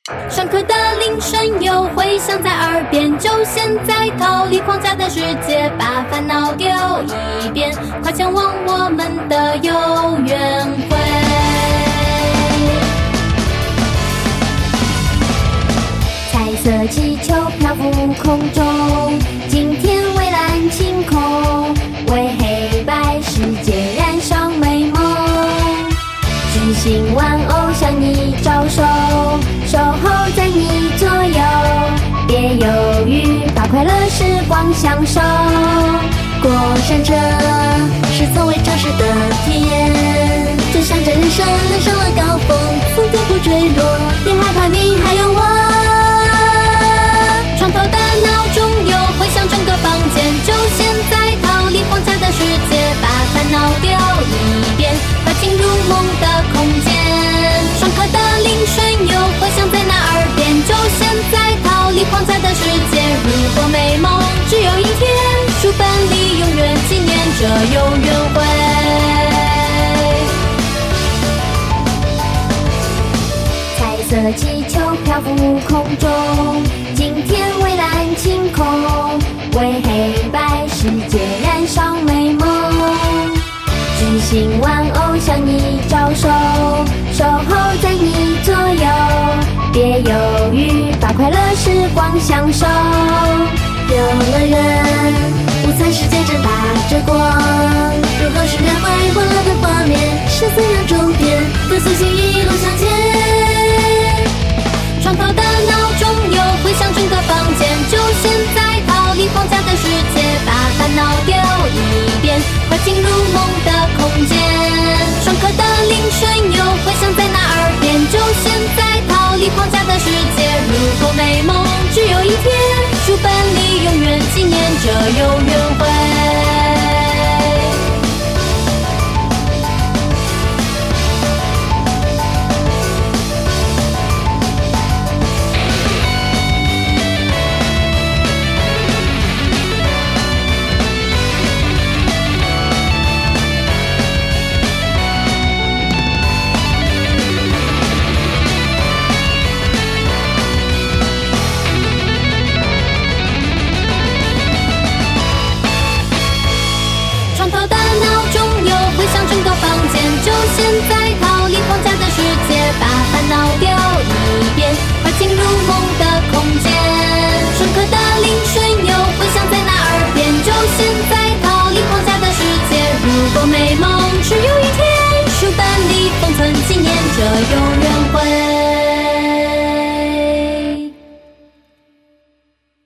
上课的铃声又回响在耳边，就现在逃离框架的世界，把烦恼丢一边，快前往我们的游园会。彩色气球漂浮空中，今天蔚蓝晴空，为黑白世界燃烧美梦。巨星玩偶向你招手，守候在你左右，别犹豫，把快乐时光享受。过山车是从未尝试的体验，就像这人生登上了高峰，从天不坠落，别害怕，你还有我。床头的闹钟又回响整个房间，就现在逃离框架的世界，把烦恼丢一边，快进入梦的空间。上课的铃声又回响在那耳边，就现在逃离框架的世界。如果美梦只有一天，书本里永远纪念这游园会。彩色气球漂浮空中，今天蔚蓝晴空，为黑白世界燃烧美梦。巨星玩偶向你招手，守候在你左右，别犹豫，把快乐时光享受。游乐园，午餐时间正打着光，如何是人为欢乐的画面，是怎样终点，跟随心一路向前。床头的闹钟又回响整个房间，就现在逃离框架的世界，把烦恼丢一边，快进入梦的空间。上课的铃声又回响在那耳边，就现在逃离框架的世界。如果美梦只有一天，书本里永远纪念这游园会。